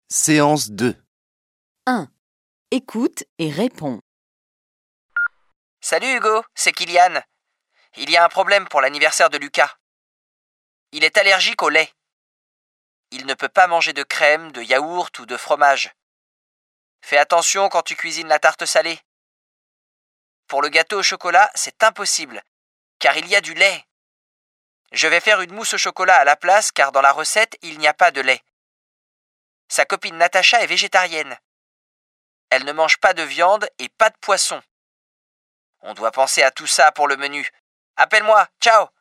Séance 2. 1. Écoute et réponds. Salut Hugo, c'est Kylian. Il y a un problème pour l'anniversaire de Lucas. Il est allergique au lait. Il ne peut pas manger de crème, de yaourt ou de fromage. Fais attention quand tu cuisines la tarte salée. Pour le gâteau au chocolat, c'est impossible, car il y a du lait. Je vais faire une mousse au chocolat à la place, car dans la recette, il n'y a pas de lait. Sa copine Natacha est végétarienne. Elle ne mange pas de viande et pas de poisson. On doit penser à tout ça pour le menu. Appelle-moi, ciao!